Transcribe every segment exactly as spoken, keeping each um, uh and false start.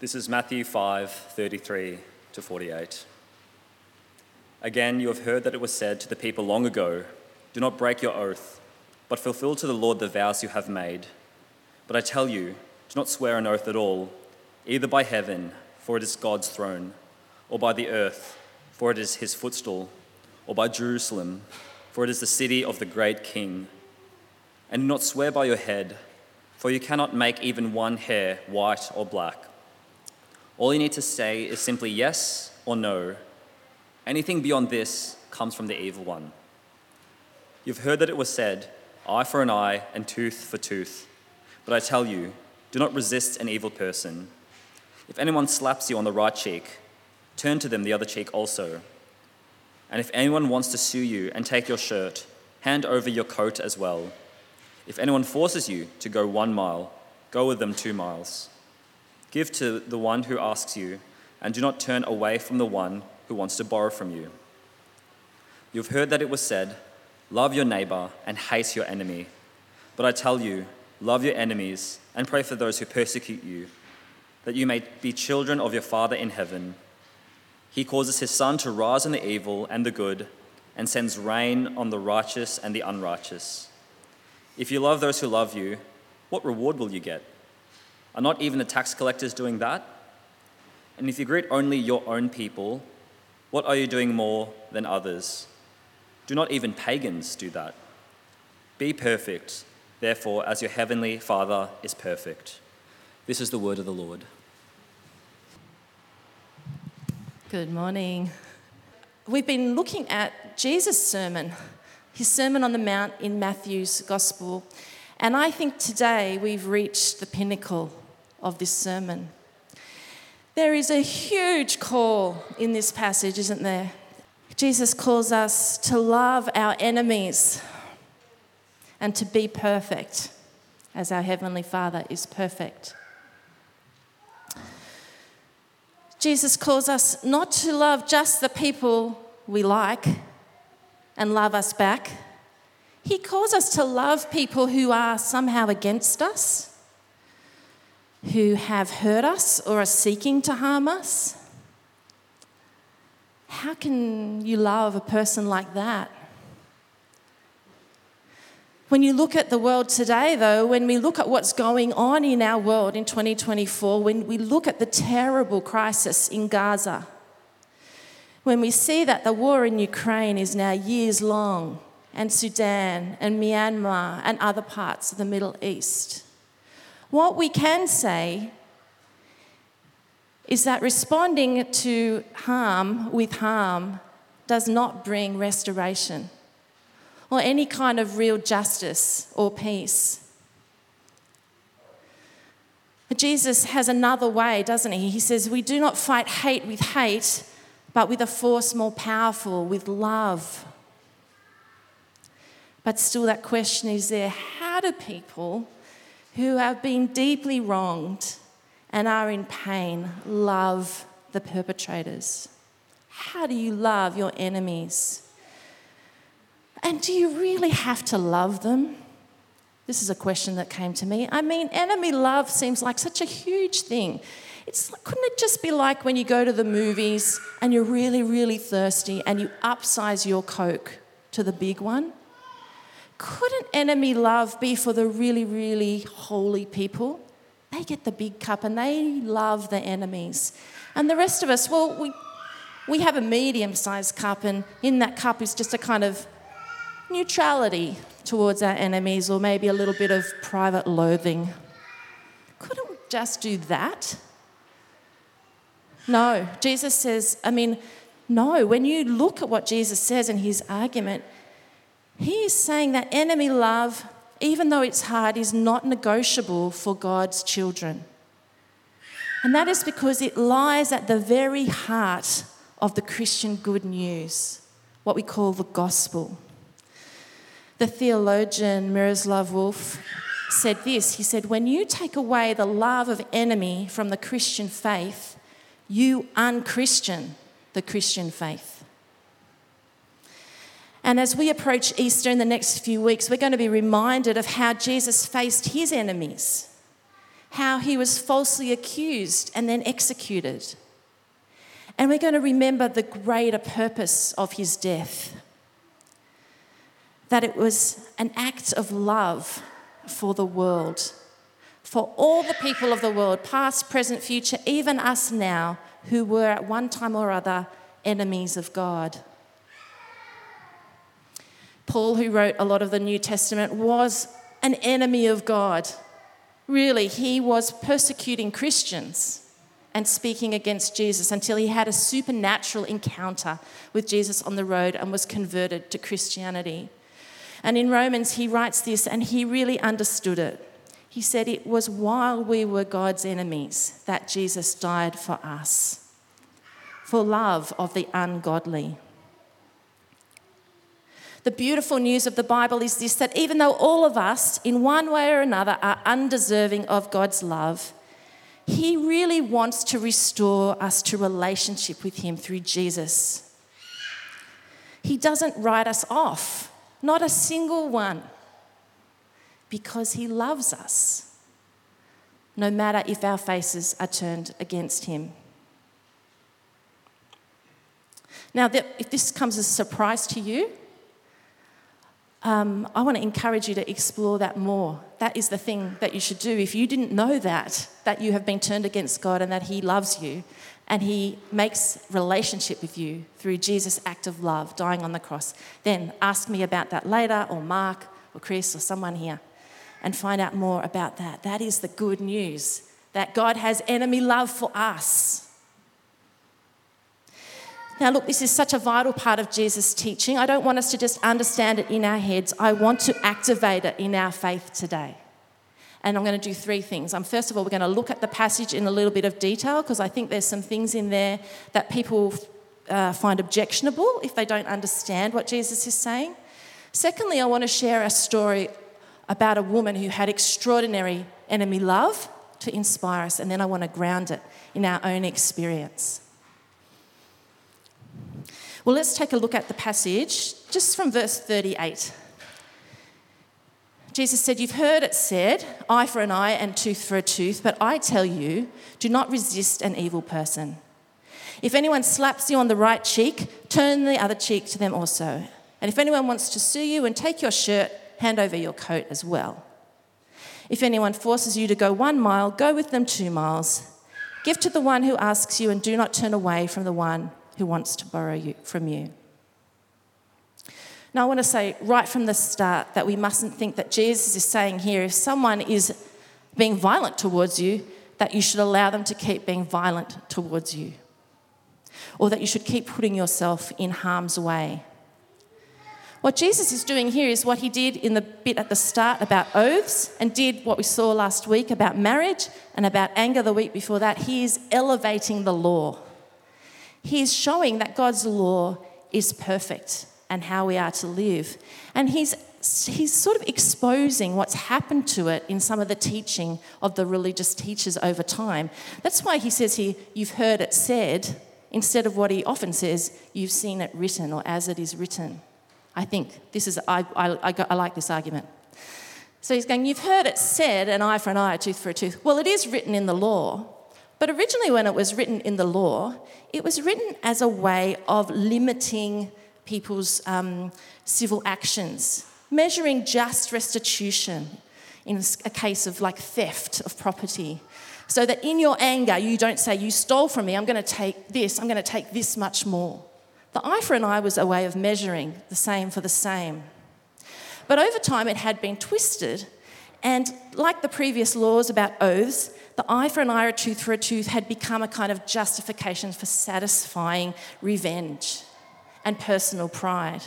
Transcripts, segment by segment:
This is Matthew five, thirty-three to forty-eight. Again, you have heard that it was said to the people long ago, "Do not break your oath, but fulfill to the Lord the vows you have made." But I tell you, do not swear an oath at all, either by heaven, for it is God's throne, or by the earth, for it is his footstool, or by Jerusalem, for it is the city of the great King. And do not swear by your head, for you cannot make even one hair white or black. All you need to say is simply yes or no. Anything beyond this comes from the evil one. You've heard that it was said, eye for an eye and tooth for tooth. But I tell you, do not resist an evil person. If anyone slaps you on the right cheek, turn to them the other cheek also. And if anyone wants to sue you and take your shirt, hand over your coat as well. If anyone forces you to go one mile, go with them two miles. Give to the one who asks you, and do not turn away from the one who wants to borrow from you. You've heard that it was said, love your neighbor and hate your enemy. But I tell you, love your enemies and pray for those who persecute you, that you may be children of your Father in heaven. He causes his sun to rise on the evil and the good, and sends rain on the righteous and the unrighteous. If you love those who love you, what reward will you get? Are not even the tax collectors doing that? And if you greet only your own people, what are you doing more than others? Do not even pagans do that? Be perfect, therefore, as your heavenly Father is perfect. This is the word of the Lord. Good morning. We've been looking at Jesus' sermon, his Sermon on the Mount in Matthew's Gospel, and I think today we've reached the pinnacle of this sermon. There is a huge call in this passage, isn't there? Jesus calls us to love our enemies and to be perfect, as our Heavenly Father is perfect. Jesus calls us not to love just the people we like and love us back. He calls us to love people who are somehow against us, who have hurt us or are seeking to harm us. How can you love a person like that? When you look at the world today, though, when we look at what's going on in our world in twenty twenty-four, when we look at the terrible crisis in Gaza, when we see that the war in Ukraine is now years long, and Sudan and Myanmar and other parts of the Middle East, what we can say is that responding to harm with harm does not bring restoration or any kind of real justice or peace. Jesus has another way, doesn't he? He says, we do not fight hate with hate, but with a force more powerful, with love. But still that question is there, how do people who have been deeply wronged and are in pain love the perpetrators? How do you love your enemies? And do you really have to love them? This is a question that came to me. I mean, enemy love seems like such a huge thing. It's couldn't it just be like when you go to the movies and you're really, really thirsty and you upsize your Coke to the big one? Couldn't enemy love be for the really, really holy people? They get the big cup and they love the enemies. And the rest of us, well, we we have a medium-sized cup, and in that cup is just a kind of neutrality towards our enemies, or maybe a little bit of private loathing. Couldn't we just do that? No, Jesus says, I mean, no, when you look at what Jesus says in his argument, he is saying that enemy love, even though it's hard, is not negotiable for God's children. And that is because it lies at the very heart of the Christian good news, what we call the gospel. The theologian Miroslav Volf said this. He said, when you take away the love of enemy from the Christian faith, you unchristian the Christian faith. And as we approach Easter in the next few weeks, we're going to be reminded of how Jesus faced his enemies, how he was falsely accused and then executed. And we're going to remember the greater purpose of his death, that it was an act of love for the world, for all the people of the world, past, present, future, even us now, who were at one time or other enemies of God. Paul, who wrote a lot of the New Testament, was an enemy of God. Really, he was persecuting Christians and speaking against Jesus until he had a supernatural encounter with Jesus on the road and was converted to Christianity. And in Romans, he writes this, and he really understood it. He said, it was while we were God's enemies that Jesus died for us, for love of the ungodly. The beautiful news of the Bible is this, that even though all of us, in one way or another, are undeserving of God's love, he really wants to restore us to relationship with him through Jesus. He doesn't write us off, not a single one, because he loves us, no matter if our faces are turned against him. Now, if this comes as a surprise to you, Um, I want to encourage you to explore that more. That is the thing that you should do. If you didn't know that, that you have been turned against God and that he loves you and he makes relationship with you through Jesus' act of love, dying on the cross, then ask me about that later, or Mark or Chris or someone here, and find out more about that. That is the good news, that God has enemy love for us. Now, look, this is such a vital part of Jesus' teaching. I don't want us to just understand it in our heads. I want to activate it in our faith today. And I'm going to do three things. Um, first of all, we're going to look at the passage in a little bit of detail, because I think there's some things in there that people uh, find objectionable if they don't understand what Jesus is saying. Secondly, I want to share a story about a woman who had extraordinary enemy love to inspire us. And then I want to ground it in our own experience. Well, let's take a look at the passage just from verse thirty-eight. Jesus said, "You've heard it said, eye for an eye and tooth for a tooth, but I tell you, do not resist an evil person. If anyone slaps you on the right cheek, turn the other cheek to them also. And if anyone wants to sue you and take your shirt, hand over your coat as well. If anyone forces you to go one mile, go with them two miles. Give to the one who asks you, and do not turn away from the one who wants to borrow you from you." Now, I want to say right from the start that we mustn't think that Jesus is saying here, if someone is being violent towards you, that you should allow them to keep being violent towards you, or that you should keep putting yourself in harm's way. What Jesus is doing here is what he did in the bit at the start about oaths, and did what we saw last week about marriage and about anger the week before that. He is elevating the law. He is showing that God's law is perfect and how we are to live. And he's, he's sort of exposing what's happened to it in some of the teaching of the religious teachers over time. That's why he says here, "You've heard it said," instead of what he often says, "You've seen it written," or "as it is written." I think this is, I, I, I, I like this argument. So he's going, "You've heard it said, an eye for an eye, a tooth for a tooth." Well, it is written in the law. But originally when it was written in the law, it was written as a way of limiting people's um, civil actions, measuring just restitution in a case of like theft of property. So that in your anger, you don't say, "You stole from me, I'm going to take this, I'm going to take this much more." The eye for an eye was a way of measuring the same for the same. But over time it had been twisted, and like the previous laws about oaths, the eye for an eye, a tooth for a tooth had become a kind of justification for satisfying revenge and personal pride.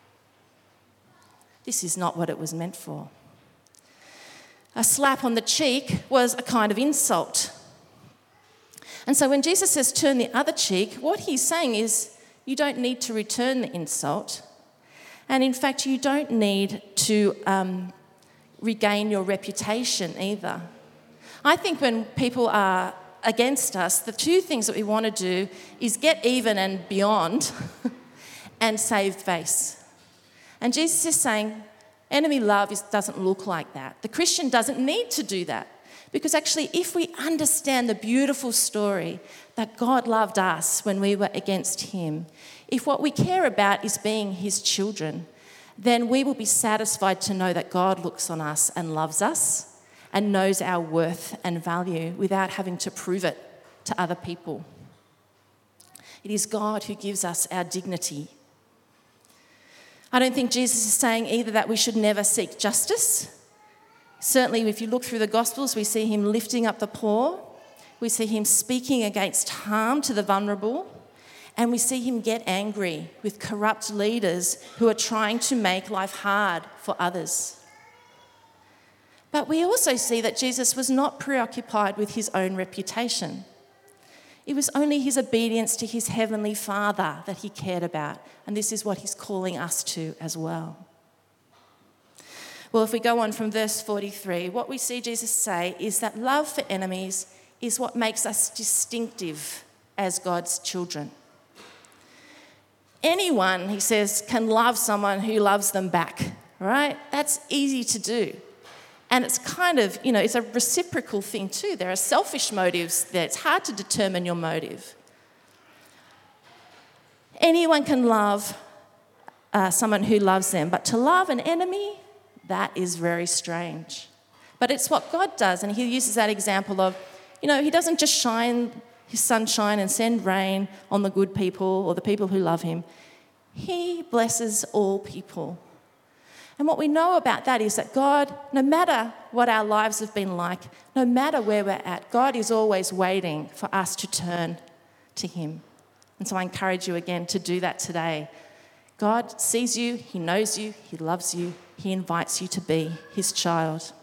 This is not what it was meant for. A slap on the cheek was a kind of insult. And so when Jesus says turn the other cheek, what he's saying is you don't need to return the insult. And in fact, you don't need to um, regain your reputation either. I think when people are against us, the two things that we want to do is get even and beyond and save face. And Jesus is saying enemy love is, doesn't look like that. The Christian doesn't need to do that. Because actually, if we understand the beautiful story that God loved us when we were against him, if what we care about is being his children, then we will be satisfied to know that God looks on us and loves us and knows our worth and value without having to prove it to other people. It is God who gives us our dignity. I don't think Jesus is saying either that we should never seek justice. Certainly, if you look through the Gospels, we see him lifting up the poor, we see him speaking against harm to the vulnerable, and we see him get angry with corrupt leaders who are trying to make life hard for others. But we also see that Jesus was not preoccupied with his own reputation. It was only his obedience to his heavenly Father that he cared about, and this is what he's calling us to as well. Well, if we go on from verse forty-three, what we see Jesus say is that love for enemies is what makes us distinctive as God's children. Anyone, he says, can love someone who loves them back, right? That's easy to do. And it's kind of, you know, it's a reciprocal thing too. There are selfish motives there. It's hard to determine your motive. Anyone can love uh, someone who loves them, but to love an enemy, that is very strange. But it's what God does, and he uses that example of, you know, he doesn't just shine his sunshine and send rain on the good people or the people who love him. He blesses all people. And what we know about that is that God, no matter what our lives have been like, no matter where we're at, God is always waiting for us to turn to him. And so I encourage you again to do that today. God sees you, he knows you, he loves you, he invites you to be his child.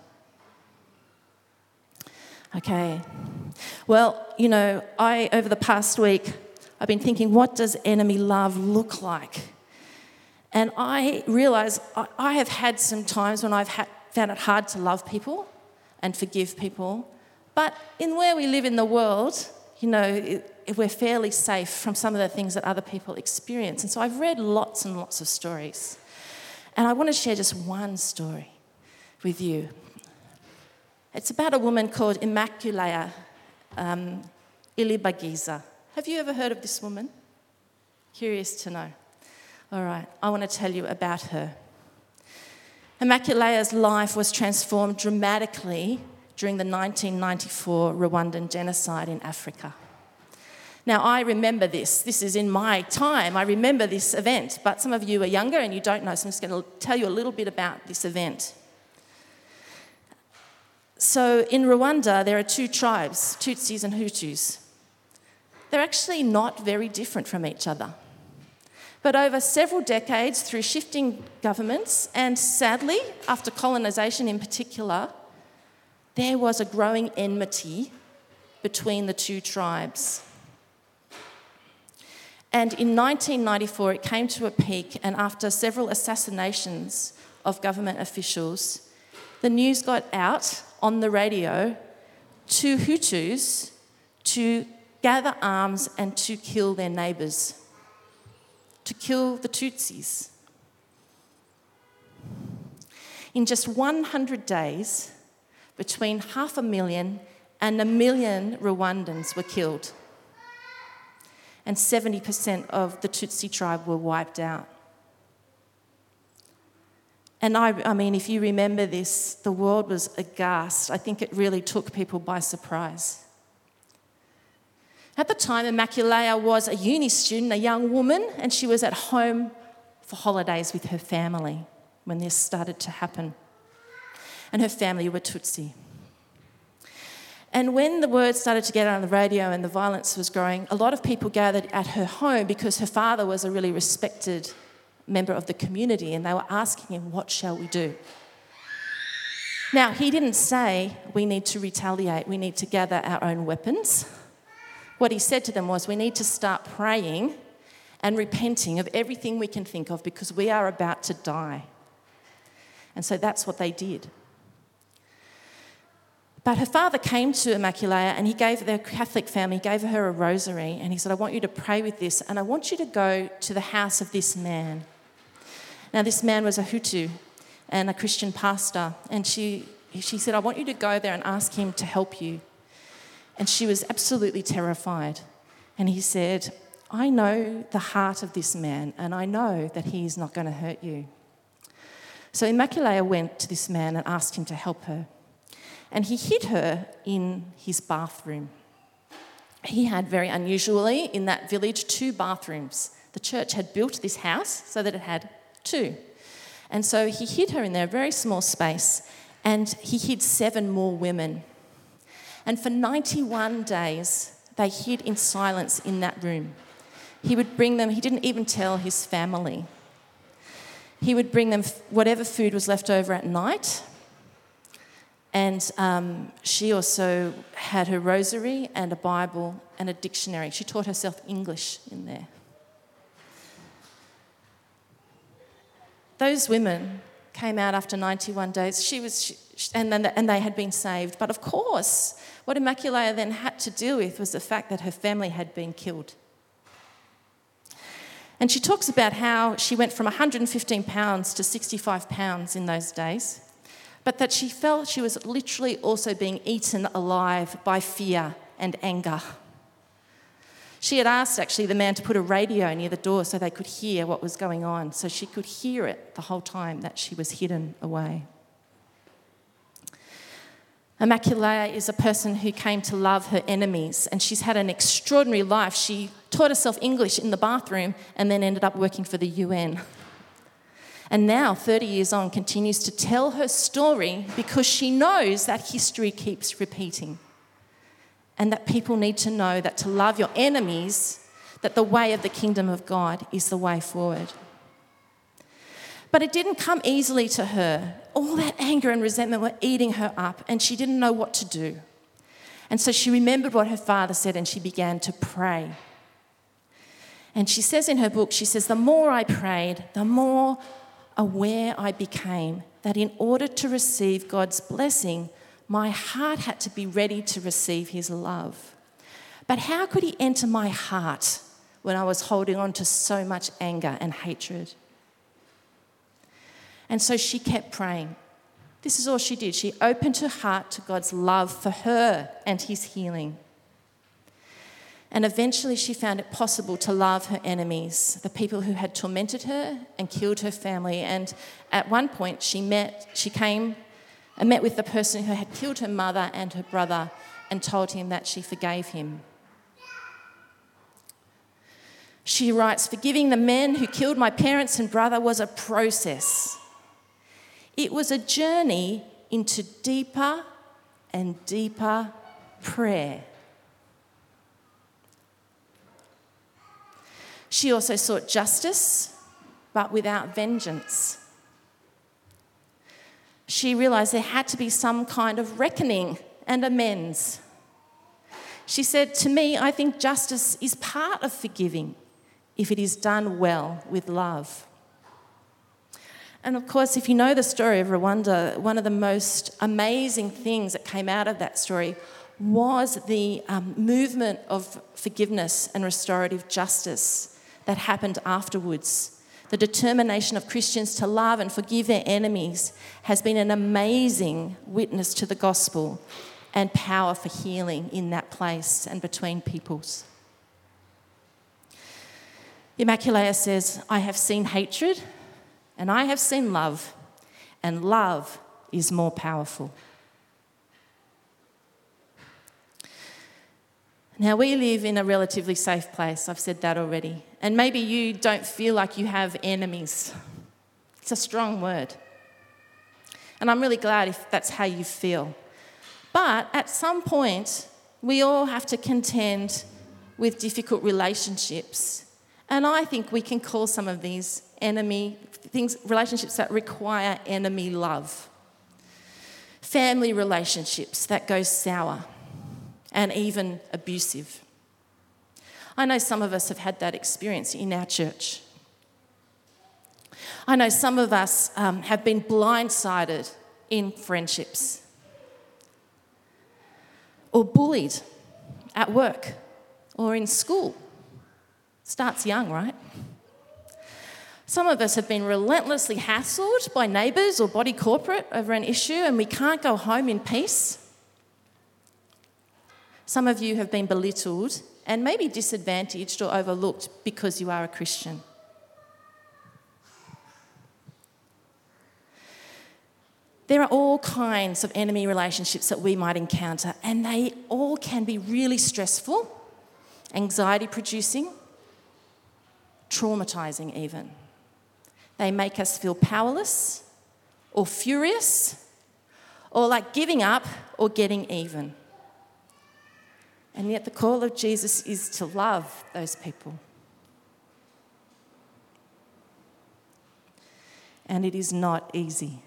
Okay. Well, you know, I, over the past week, I've been thinking, what does enemy love look like? And I realise I have had some times when I've had, found it hard to love people and forgive people. But in where we live in the world, you know, it, it, we're fairly safe from some of the things that other people experience. And so I've read lots and lots of stories. And I want to share just one story with you. It's about a woman called Immaculea um, Ilibagiza. Have you ever heard of this woman? Curious to know. All right, I want to tell you about her. Immaculea's life was transformed dramatically during the nineteen ninety-four Rwandan genocide in Africa. Now, I remember this. This is in my time. I remember this event, but some of you are younger and you don't know, so I'm just going to tell you a little bit about this event. So in Rwanda, there are two tribes, Tutsis and Hutus. They're actually not very different from each other. But over several decades, through shifting governments, and sadly, after colonisation in particular, there was a growing enmity between the two tribes. And in nineteen ninety-four, it came to a peak, and after several assassinations of government officials, the news got out on the radio to Hutus to gather arms and to kill their neighbours, to kill the Tutsis. In just one hundred days, between half a million and a million Rwandans were killed, and seventy percent of the Tutsi tribe were wiped out. And I, I mean, if you remember this, the world was aghast. I think it really took people by surprise. At the time, Immaculea was a uni student, a young woman, and she was at home for holidays with her family when this started to happen. And her family were Tutsi. And when the word started to get out on the radio and the violence was growing, a lot of people gathered at her home because her father was a really respected member of the community, and they were asking him, what shall we do? Now, he didn't say, we need to retaliate, we need to gather our own weapons. What he said to them was, we need to start praying and repenting of everything we can think of because we are about to die. And so that's what they did. But her father came to Immaculea and he gave their Catholic family, gave her a rosary, and he said, I want you to pray with this, and I want you to go to the house of this man. Now, this man was a Hutu and a Christian pastor, and she she said, I want you to go there and ask him to help you. And she was absolutely terrified. And he said, I know the heart of this man, and I know that he is not going to hurt you. So Immaculata went to this man and asked him to help her. And he hid her in his bathroom. He had, very unusually, in that village, two bathrooms. The church had built this house so that it had two. And so he hid her in there, a very small space, and he hid seven more women. And for ninety-one days, they hid in silence in that room. He would bring them, he didn't even tell his family. He would bring them whatever food was left over at night. And um, she also had her rosary and a Bible and a dictionary. She taught herself English in there. Those women came out after ninety-one days. She was, she, and, then, and they had been saved. But of course, what Immaculata then had to deal with was the fact that her family had been killed. And she talks about how she went from one hundred fifteen pounds to sixty-five pounds in those days, but that she felt she was literally also being eaten alive by fear and anger. She had asked, actually, the man to put a radio near the door so they could hear what was going on, so she could hear it the whole time that she was hidden away. Immaculata is a person who came to love her enemies, and she's had an extraordinary life. She taught herself English in the bathroom and then ended up working for the U N. And now, thirty years on, continues to tell her story because she knows that history keeps repeating. And that people need to know that to love your enemies, that the way of the kingdom of God is the way forward. But it didn't come easily to her. All that anger and resentment were eating her up, and she didn't know what to do. And so she remembered what her father said, and she began to pray. And she says in her book, she says, the more I prayed, the more aware I became that in order to receive God's blessing, my heart had to be ready to receive his love. But how could he enter my heart when I was holding on to so much anger and hatred? And so she kept praying. This is all she did. She opened her heart to God's love for her and his healing. And eventually she found it possible to love her enemies, the people who had tormented her and killed her family. And at one point she met, she came and met with the person who had killed her mother and her brother and told him that she forgave him. She writes, forgiving the men who killed my parents and brother was a process. It was a journey into deeper and deeper prayer. She also sought justice, but without vengeance. She realised there had to be some kind of reckoning and amends. She said, to me, I think justice is part of forgiving if it is done well with love. And of course, if you know the story of Rwanda, one of the most amazing things that came out of that story was the um, movement of forgiveness and restorative justice that happened afterwards. The determination of Christians to love and forgive their enemies has been an amazing witness to the gospel and power for healing in that place and between peoples. Immaculata says, I have seen hatred and I have seen love, and love is more powerful. Now, we live in a relatively safe place. I've said that already. And maybe you don't feel like you have enemies. It's a strong word. And I'm really glad if that's how you feel. But at some point, we all have to contend with difficult relationships. And I think we can call some of these enemy things, relationships that require enemy love. Family relationships that go sour and even abusive. I know some of us have had that experience in our church. I know some of us um, have been blindsided in friendships or bullied at work or in school. Starts young, right? Some of us have been relentlessly hassled by neighbours or body corporate over an issue, and we can't go home in peace. Some of you have been belittled and maybe disadvantaged or overlooked because you are a Christian. There are all kinds of enemy relationships that we might encounter, and they all can be really stressful, anxiety-producing, traumatising even. They make us feel powerless or furious or like giving up or getting even. And yet the call of Jesus is to love those people. And it is not easy.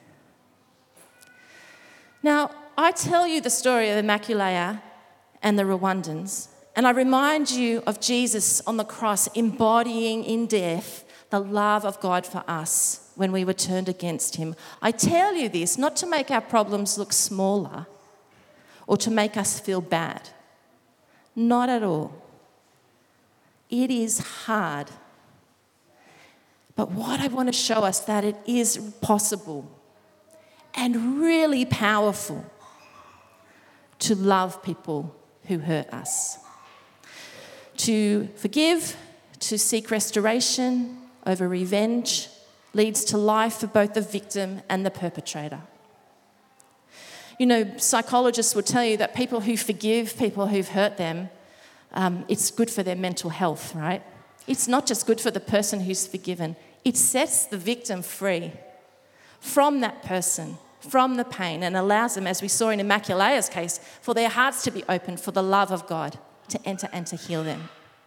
Now, I tell you the story of Immaculea and the Rwandans, and I remind you of Jesus on the cross embodying in death the love of God for us when we were turned against him. I tell you this not to make our problems look smaller or to make us feel bad. Not at all. It is hard. But what I want to show us that it is possible and really powerful to love people who hurt us. To forgive, to seek restoration over revenge leads to life for both the victim and the perpetrator. You know, psychologists will tell you that people who forgive people who've hurt them, um, it's good for their mental health, right? It's not just good for the person who's forgiven. It sets the victim free from that person, from the pain, and allows them, as we saw in Immaculaea's case, for their hearts to be open for the love of God to enter and to heal them.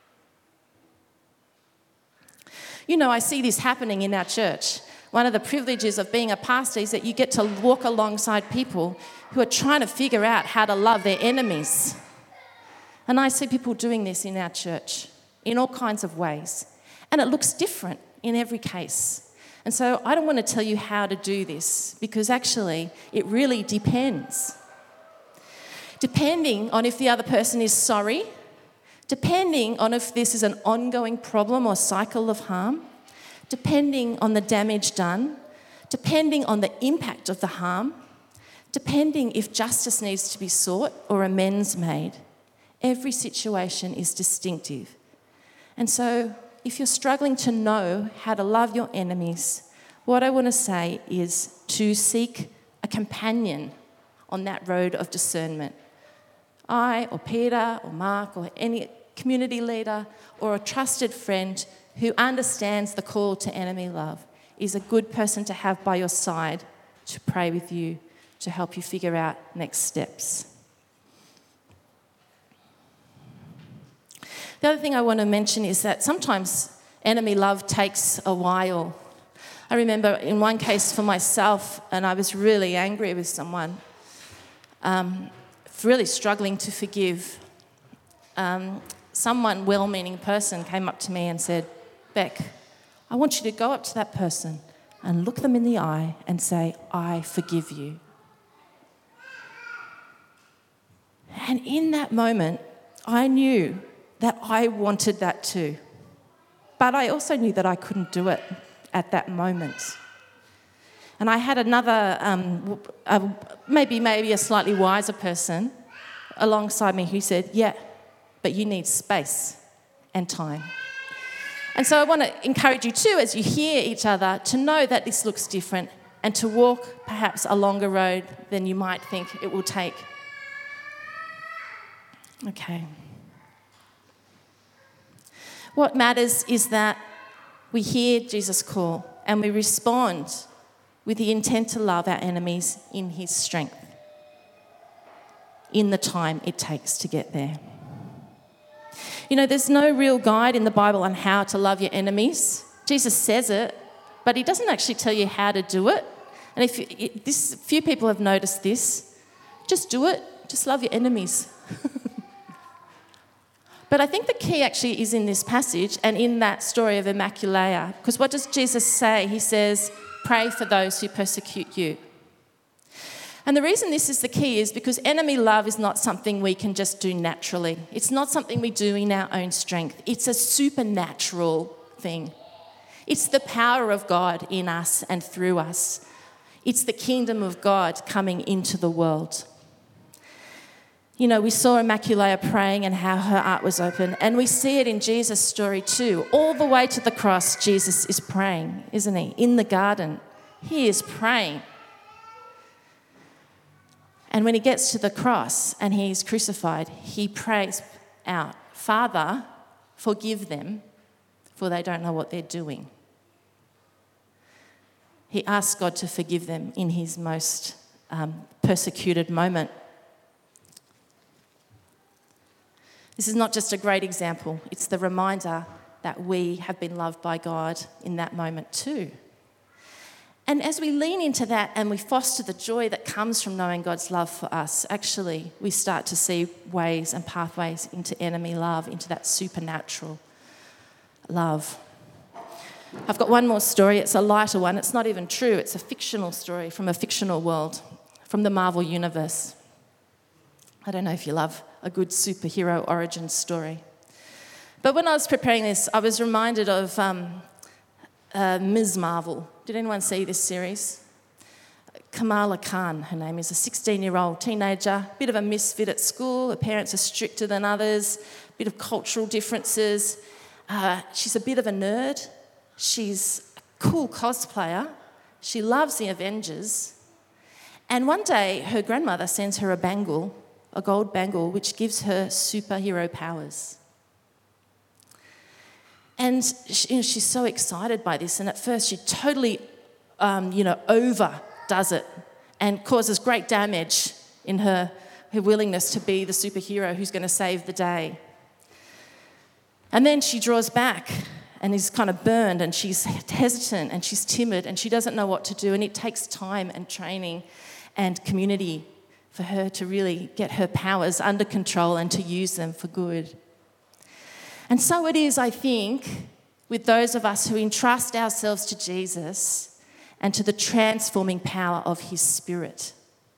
You know, I see this happening in our church. One of the privileges of being a pastor is that you get to walk alongside people who are trying to figure out how to love their enemies. And I see people doing this in our church in all kinds of ways. And it looks different in every case. And so I don't want to tell you how to do this because actually it really depends. Depending on if the other person is sorry, depending on if this is an ongoing problem or cycle of harm, depending on the damage done, depending on the impact of the harm, depending if justice needs to be sought or amends made. Every situation is distinctive. And so if you're struggling to know how to love your enemies, what I want to say is to seek a companion on that road of discernment. I or Peter or Mark or any community leader or a trusted friend who understands the call to enemy love is a good person to have by your side to pray with you, to help you figure out next steps. The other thing I want to mention is that sometimes enemy love takes a while. I remember in one case for myself, and I was really angry with someone, um, really struggling to forgive. Um, someone, well-meaning person, came up to me and said, "Beck, I want you to go up to that person and look them in the eye and say, 'I forgive you.'" And in that moment, I knew that I wanted that too. But I also knew that I couldn't do it at that moment. And I had another, um, uh, maybe maybe a slightly wiser person alongside me who said, "Yeah, but you need space and time." And so I want to encourage you too, as you hear each other, to know that this looks different and to walk perhaps a longer road than you might think it will take. Okay. What matters is that we hear Jesus' call and we respond with the intent to love our enemies in his strength, in the time it takes to get there. You know, there's no real guide in the Bible on how to love your enemies. Jesus says it, but he doesn't actually tell you how to do it. And if it, this, few people have noticed this, just do it. Just love your enemies. But I think the key actually is in this passage and in that story of Immaculea. Because what does Jesus say? He says, "Pray for those who persecute you." And the reason this is the key is because enemy love is not something we can just do naturally. It's not something we do in our own strength. It's a supernatural thing. It's the power of God in us and through us. It's the kingdom of God coming into the world. You know, we saw Immaculata praying and how her heart was open, and we see it in Jesus' story too. All the way to the cross, Jesus is praying, isn't he? In the garden, he is praying. And when he gets to the cross and he's crucified, he prays out, "Father, forgive them, for they don't know what they're doing." He asks God to forgive them in his most um, persecuted moment. This is not just a great example, it's the reminder that we have been loved by God in that moment too. And as we lean into that and we foster the joy that comes from knowing God's love for us, actually we start to see ways and pathways into enemy love, into that supernatural love. I've got one more story. It's a lighter one. It's not even true. It's a fictional story from a fictional world, from the Marvel Universe. I don't know if you love a good superhero origin story. But when I was preparing this, I was reminded of um, uh, Miz Marvel. Did anyone see this series? Kamala Khan, her name is, a sixteen-year-old teenager, bit of a misfit at school. Her parents are stricter than others, bit of cultural differences. Uh, she's a bit of a nerd. She's a cool cosplayer. She loves the Avengers. And one day, her grandmother sends her a bangle, a gold bangle, which gives her superhero powers. And she, you know, she's so excited by this. And at first, she totally, um, you know, overdoes it and causes great damage in her, her willingness to be the superhero who's going to save the day. And then she draws back and is kind of burned, and she's hesitant and she's timid and she doesn't know what to do, and it takes time and training and community for her to really get her powers under control and to use them for good. And so it is, I think, with those of us who entrust ourselves to Jesus and to the transforming power of his Spirit.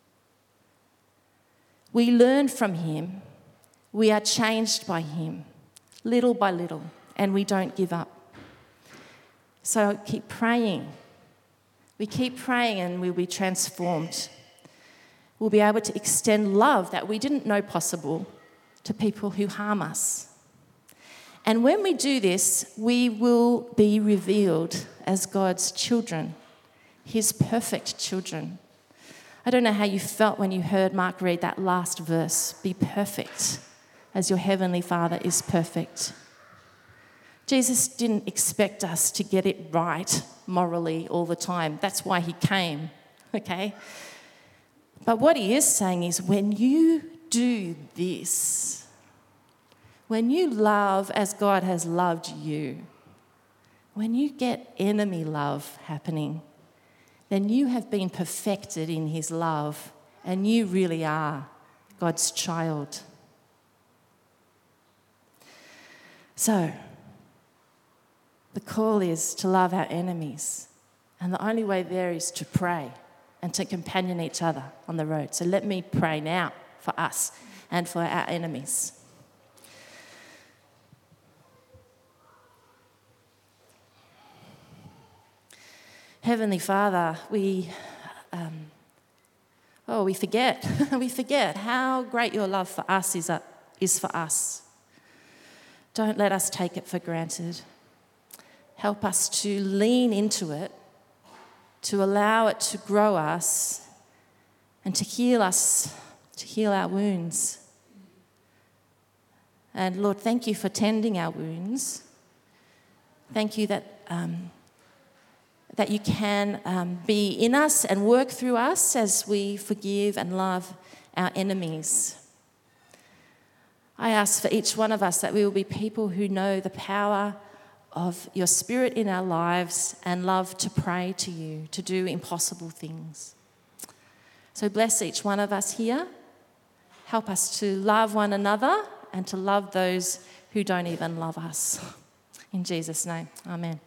We learn from him, we are changed by him, little by little, and we don't give up. So keep praying. We keep praying and we'll be transformed. We'll be able to extend love that we didn't know possible to people who harm us. And when we do this, we will be revealed as God's children, his perfect children. I don't know how you felt when you heard Mark read that last verse, "Be perfect as your heavenly Father is perfect." Jesus didn't expect us to get it right morally all the time. That's why he came, okay? But what he is saying is, when you do this, when you love as God has loved you, when you get enemy love happening, then you have been perfected in his love and you really are God's child. So, the call is to love our enemies, and the only way there is to pray and to companion each other on the road. So let me pray now for us and for our enemies. Heavenly Father, we, um, oh, we forget, we forget how great your love for us is, uh, is for us. Don't let us take it for granted. Help us to lean into it, to allow it to grow us and to heal us, to heal our wounds. And Lord, thank you for tending our wounds. Thank you that um, that you can um, be in us and work through us as we forgive and love our enemies. I ask for each one of us that we will be people who know the power of your Spirit in our lives and love to pray to you, to do impossible things. So bless each one of us here. Help us to love one another and to love those who don't even love us. In Jesus' name, amen.